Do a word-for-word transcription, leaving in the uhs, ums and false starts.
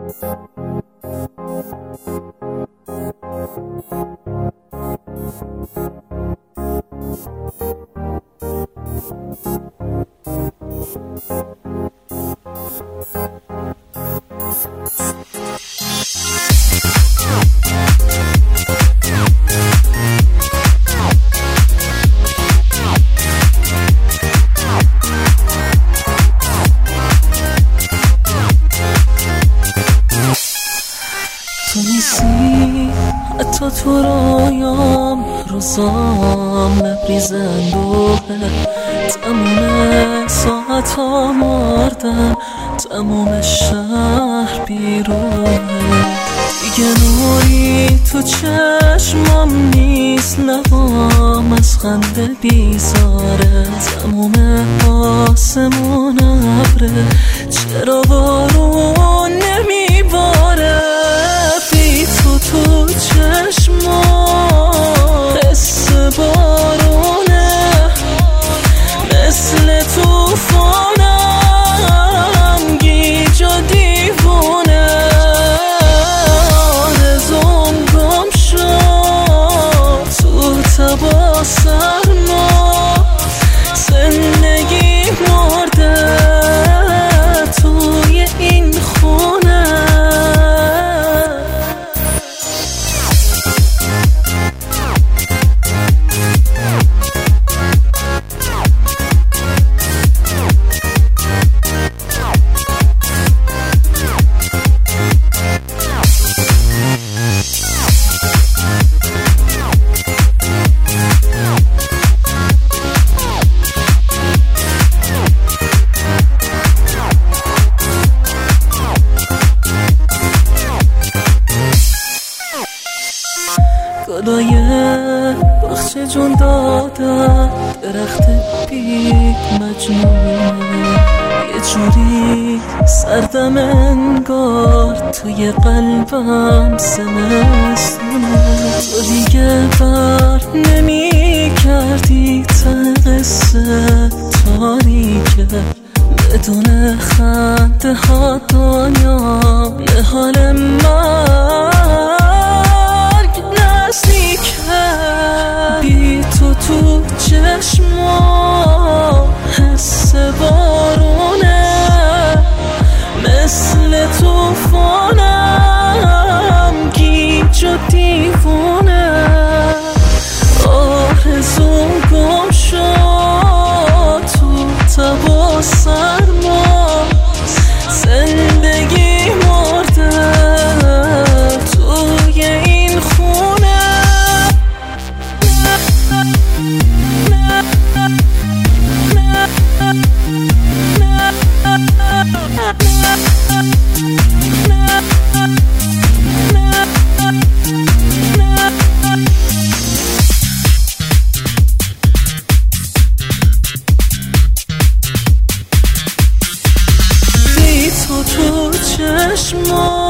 تو نیستی حتی تو رویام، روزام لبریزن دوره، تموم ساعت ها مردن، تموم شهر بیرونه، دیگه نوری تو چشمام نیست، لبام از خنده بیزاره، تموم آسمون ابره، چرا بارون نمیباره، بی تو تو چشمام حس بارونه، مثل توفانم گیج و دیوونه، آرزوم گم شد تو تبا سرما، زندگی مرده توی این خونه. گلای بخش جون دادن، درخت بید مجنونه، یه جوری سردم انگار توی قلبم زمستونه، تو دیگه بر نمی کردی ته قصه تاریکه، بدون خنده ها دنیا یه حال مرگ نزدیکه، بی تو تو چشما حس بارونه، مثل توفانم گیج و دیوونه، آرزوم گم شد تو تبا سرما، زندگی مرده توی این خونه. بی تو تو چشما